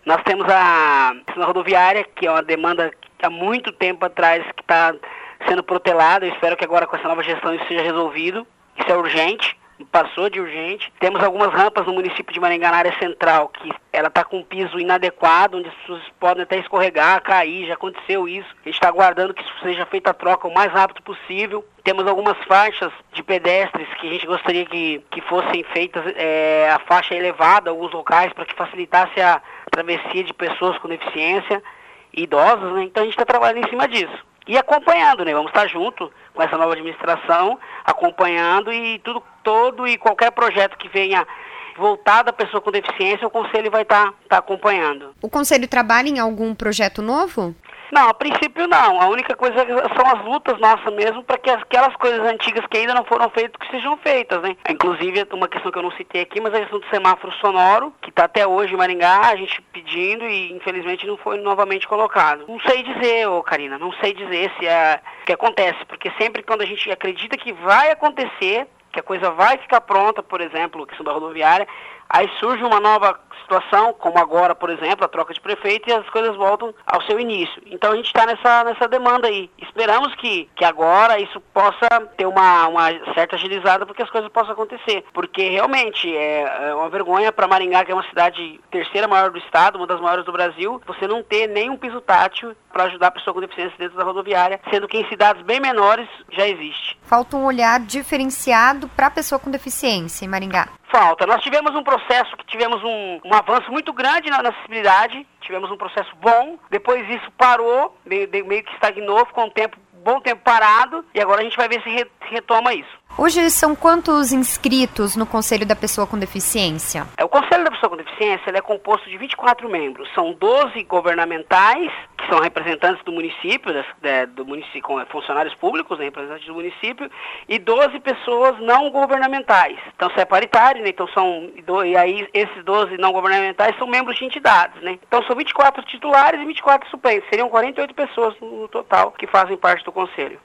Nós temos a questão rodoviária, que é uma demanda que há muito tempo atrás que está sendo protelada. Eu espero que agora com essa nova gestão isso seja resolvido. Isso é urgente, passou de urgente. Temos algumas rampas no município de Maringá, na área central, que ela está com um piso inadequado, onde as pessoas podem até escorregar, cair, já aconteceu isso. A gente está aguardando que isso seja feita a troca o mais rápido possível. Temos algumas faixas de pedestres que a gente gostaria que fossem feitas a faixa elevada, alguns locais, para que facilitasse a travessia de pessoas com deficiência e idosos, né? Então a gente está trabalhando em cima disso. E acompanhando, né? Vamos estar junto com essa nova administração, acompanhando e todo e qualquer projeto que venha voltado à pessoa com deficiência, o Conselho vai estar acompanhando. O Conselho trabalha em algum projeto novo? Não, a princípio não. A única coisa são as lutas nossas mesmo para que aquelas coisas antigas que ainda não foram feitas, que sejam feitas, né? Inclusive, uma questão que eu não citei aqui, mas a questão do semáforo sonoro, que está até hoje em Maringá, a gente pedindo e infelizmente não foi novamente colocado. Não sei dizer, Karina, não sei dizer se é o que acontece, porque sempre quando a gente acredita que vai acontecer, que a coisa vai ficar pronta, por exemplo, a questão da rodoviária, aí surge uma nova situação, como agora, por exemplo, a troca de prefeito, e as coisas voltam ao seu início. Então a gente está nessa demanda aí. Esperamos que agora isso possa ter uma certa agilizada para que as coisas possam acontecer. Porque realmente é uma vergonha para Maringá, que é uma cidade terceira maior do estado, uma das maiores do Brasil, você não ter nenhum piso tátil para ajudar a pessoa com deficiência dentro da rodoviária, sendo que em cidades bem menores já existe. Falta um olhar diferenciado para a pessoa com deficiência em Maringá. Falta. Nós tivemos um processo que tivemos um avanço muito grande na acessibilidade, tivemos um processo bom, depois isso parou, meio que estagnou, ficou bom tempo parado, e agora a gente vai ver se retoma isso. Hoje são quantos inscritos no Conselho da Pessoa com Deficiência? O Conselho da Pessoa com Deficiência ele é composto de 24 membros. São 12 governamentais, que são representantes do município, funcionários públicos, representantes do município, e 12 pessoas não governamentais. Então, isso é paritário, né? Então, e aí esses 12 não governamentais são membros de entidades, né? Então, são 24 titulares e 24 suplentes. Seriam 48 pessoas no total que fazem parte do Conselho.